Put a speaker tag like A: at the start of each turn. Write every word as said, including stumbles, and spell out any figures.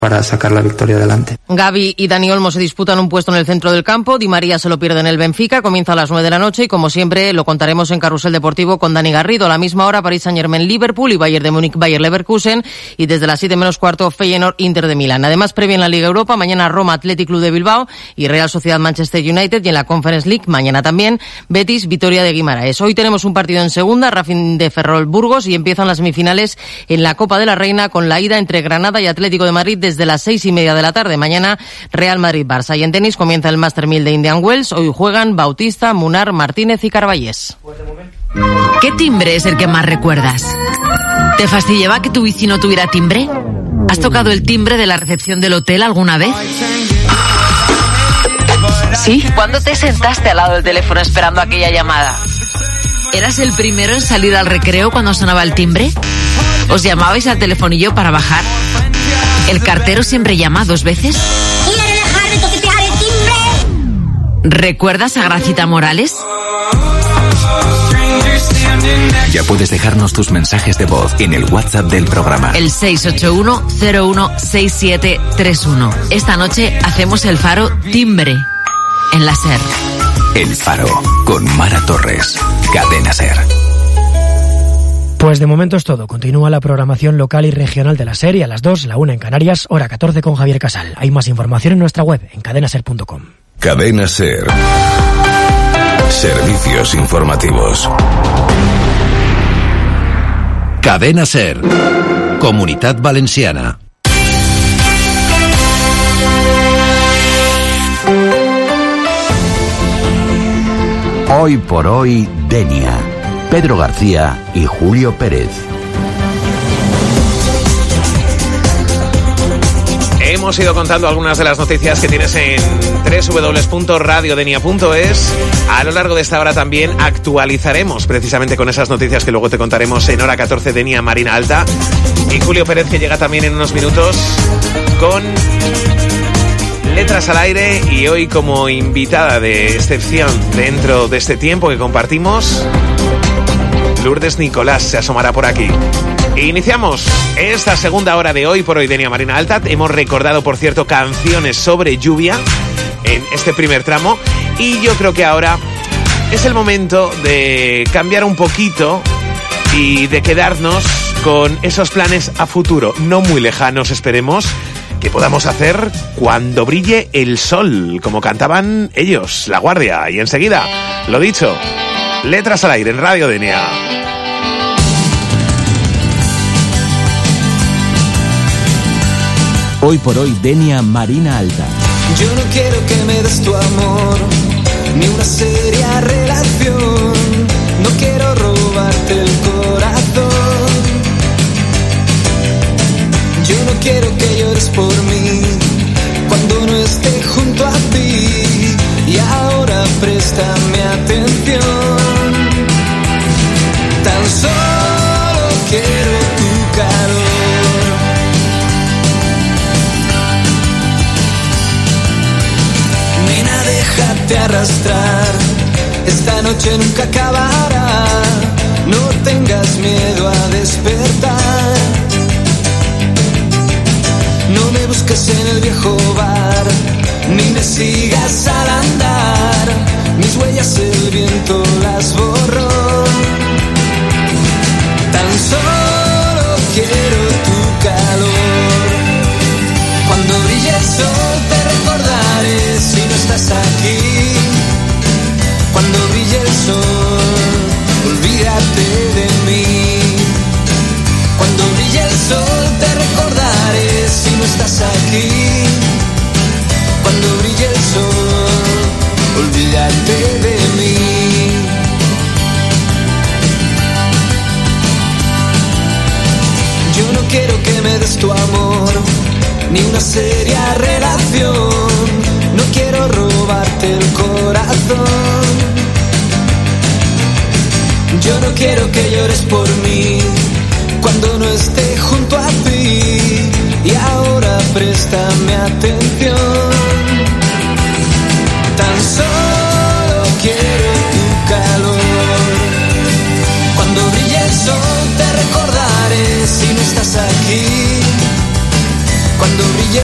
A: para sacar la victoria adelante.
B: Gavi y Dani Olmo se disputan un puesto en el centro del campo. Di María se lo pierde en el Benfica. Comienza a las nueve de la noche y, como siempre, lo contaremos en Carrusel Deportivo con Dani Garrido. A la misma hora, Paris Saint-Germain Liverpool y Bayern de Múnich Bayer Leverkusen. Y desde las siete menos cuarto, Feyenoord Inter de Milán. Además, previa en la Liga Europa, mañana Roma Athletic Club de Bilbao y Real Sociedad Manchester United. Y en la Conference League, mañana también, Betis Vitoria de Guimaraes. Hoy tenemos un partido en segunda, Racing de Ferrol Burgos, y empiezan las semifinales en la Copa de la Reina con la ida entre Granada y Atlético de Madrid desde las seis y media de la tarde. Mañana Real Madrid-Barça. Y en tenis comienza el Master mil de Indian Wells. Hoy juegan Bautista, Munar, Martínez y Carballés.
C: ¿Qué timbre es el que más recuerdas? ¿Te fastidiaba que tu bici no tuviera timbre? ¿Has tocado el timbre de la recepción del hotel alguna vez? ¿Sí? ¿Cuándo te sentaste al lado del teléfono esperando aquella llamada? ¿Eras el primero en salir al recreo cuando sonaba el timbre? ¿Os llamabais al telefonillo para bajar? ¿El cartero siempre llama dos veces? ¿Recuerdas a Gracita Morales?
D: Ya puedes dejarnos tus mensajes de voz en el WhatsApp del programa.
C: El seis ocho uno cero uno seis siete tres uno. Esta noche hacemos el Faro Timbre en la SER.
D: El Faro con Mara Torres. Cadena SER.
E: Pues de momento es todo. Continúa la programación local y regional de la SER y a las dos, la una en Canarias, hora catorce con Javier Casal. Hay más información en nuestra web, en cadena ser punto com.
F: Cadena SER. Servicios informativos.
G: Cadena SER. Comunitat Valenciana.
H: Hoy por hoy, Denia. Pedro García y Julio Pérez.
I: Hemos ido contando algunas de las noticias que tienes en doble u doble u doble u punto radio denia punto es. A lo largo de esta hora también actualizaremos precisamente con esas noticias que luego te contaremos en hora catorce, Denia Marina Alta. Y Julio Pérez, que llega también en unos minutos con Letras al Aire, y hoy como invitada de excepción dentro de este tiempo que compartimos, Lourdes Nicolás se asomará por aquí. Iniciamos esta segunda hora de Hoy por Hoy Denia Marina Alta. Hemos recordado, por cierto, canciones sobre lluvia en este primer tramo, y yo creo que ahora es el momento de cambiar un poquito y de quedarnos con esos planes a futuro, no muy lejanos, esperemos, que podamos hacer cuando brille el sol, como cantaban ellos, La Guardia. Y enseguida, lo dicho, Letras al Aire en Radio Denia.
J: Hoy por Hoy Denia Marina Alta.
K: Yo no quiero que me des tu amor, ni una seria relación. No quiero robarte el corazón. Yo no quiero que llores por mí cuando no esté junto a ti. Y ahora préstame atención. Tan solo quiero tu calor. Nena, déjate arrastrar. Esta noche nunca acabará. No tengas miedo a despertar. No me busques en el viejo bar, ni me sigas al andar. Mis huellas el viento las borró. Tan solo quiero tu calor. Cuando brille el sol te recordaré si no estás aquí. Cuando brille el sol, olvídate de mí. Cuando brille el sol te recordaré si no estás aquí. Cuando brille el sol, olvídate de mí. Yo no quiero que me des tu amor, ni una seria relación. No quiero robarte el corazón. Yo no quiero que llores por mí cuando no esté junto a ti. Y ahora préstame atención.